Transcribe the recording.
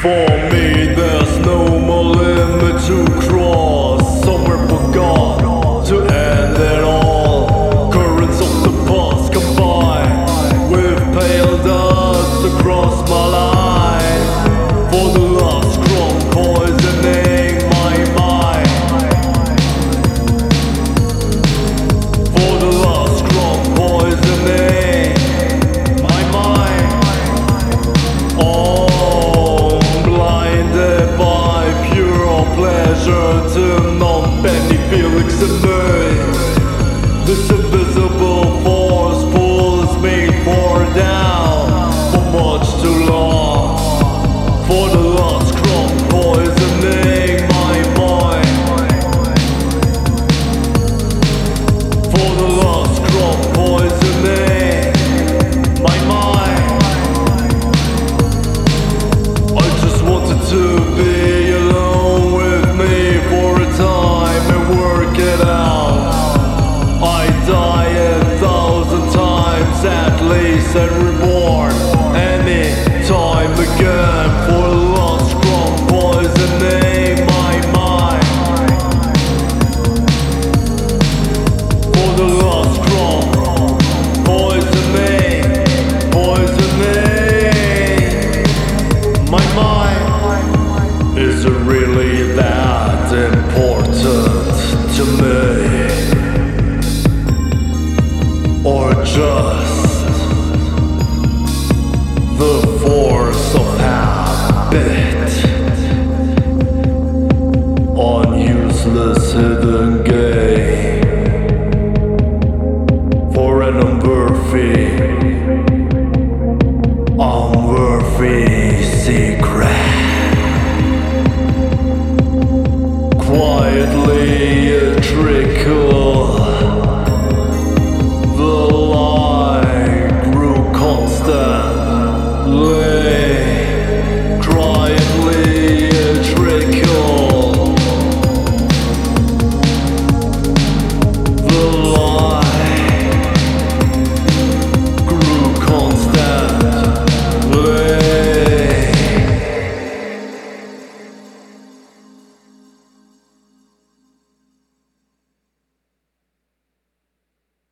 For me, there's no more limit to cross. Somewhere forgot to end it all. Currents of the past combine with pale dust across my line. For the last crumb poisoning my mind. For the last crumb poisoning my mind. Pleasure to non-penny feelings in me. This invisible force pulls me far down for much too long. For the last crumb poisoning my mind. For the last crumb poisoning my mind. I just wanted to be alone with me for a time and work it out. I die 1,000 times at least and reborn any time again for the last crumb poisoning my mind. For the last crumb poisoning my mind. Is it really that important to me? Or just the force of habit?